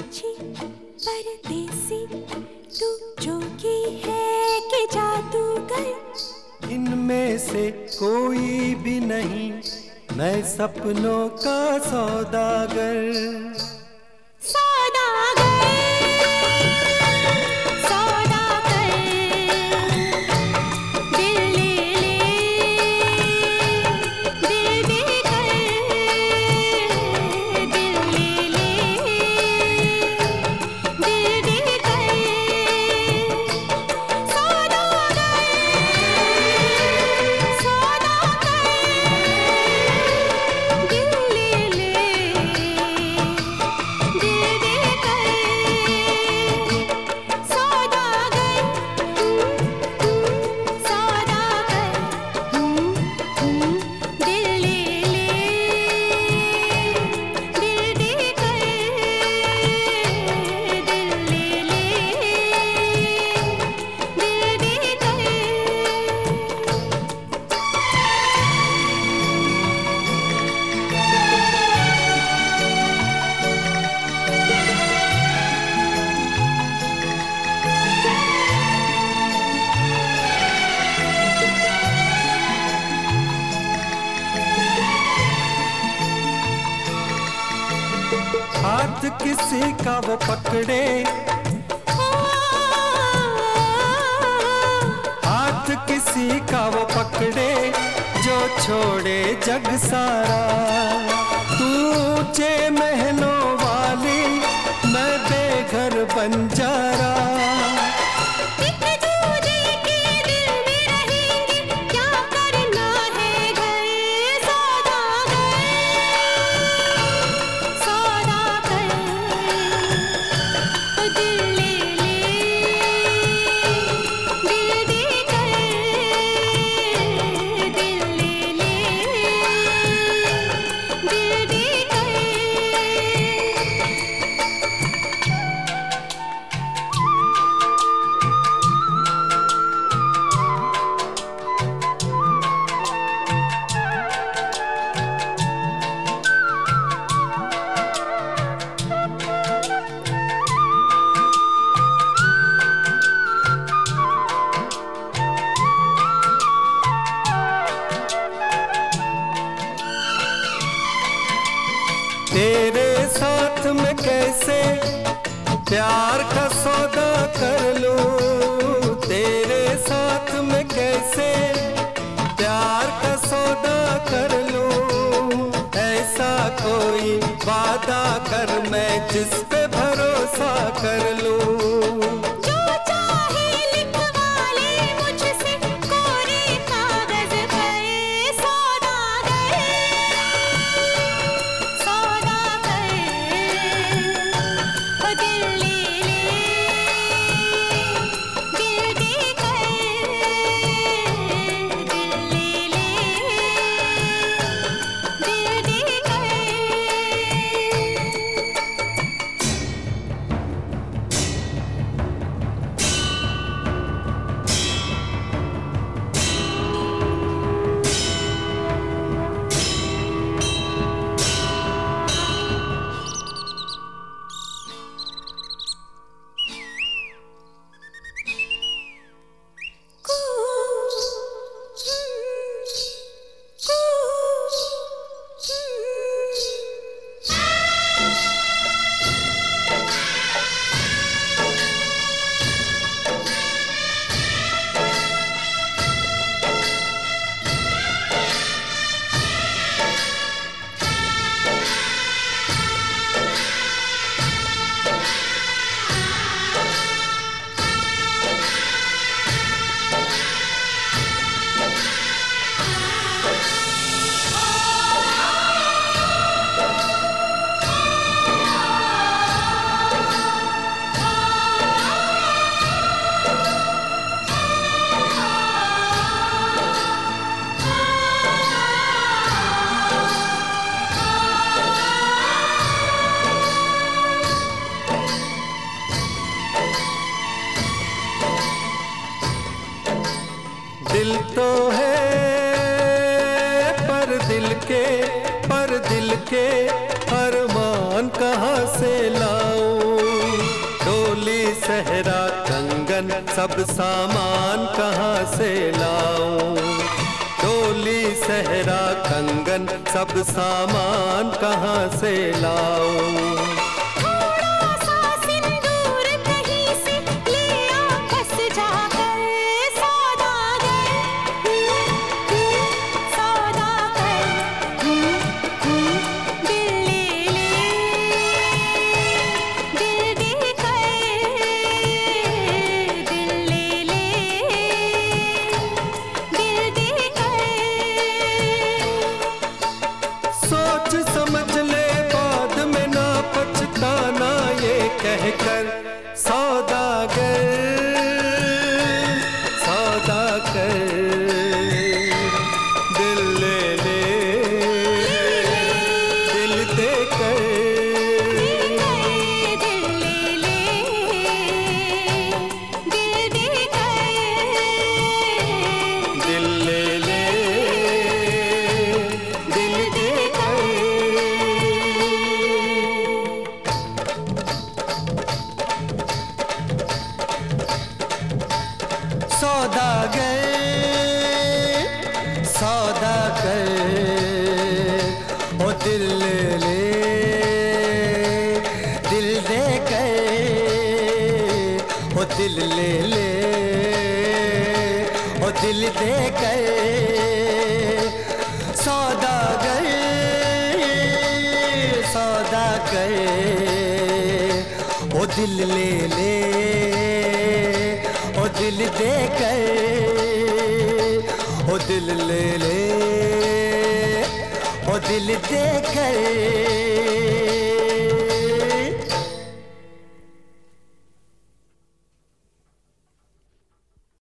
पंछी परदेसी, तू जोगी है कि जादूगर? इनमें से कोई भी नहीं, मैं सपनों का सौदागर। हाथ किसी का वो पकड़े, हाथ किसी का वो पकड़े, जो छोड़े जग सारा। तू ऊंचे महलों वाली, मैं बेघर बंजारा। तेरे साथ में कैसे प्यार का सौदा कर लूं, तेरे साथ में कैसे प्यार का सौदा कर लूं। ऐसा कोई वादा कर मैं जिस पे भरोसा कर लूं। दिल तो है पर दिल के अरमान कहाँ से लाऊं। सहरा कंगन सब सामान कहाँ से लाऊं? डोली सहरा कंगन सब सामान कहाँ से लाऊं? समझ ले बाद में ना पछताना ये कहकर सौदागर सौदागर दिल ले ले दिल दे कर दिल ले ले दिल दे कर दिल ले ले दिल दे सौदागर सौदागर ओ दिल ले ले दिल दे कर ओ दिल ले ले ओ दिल दे कर सौदागर सौदागर ओ दिल ले ले ओ दिल दे कर ओ दिल ले ले ओ दिल दे कर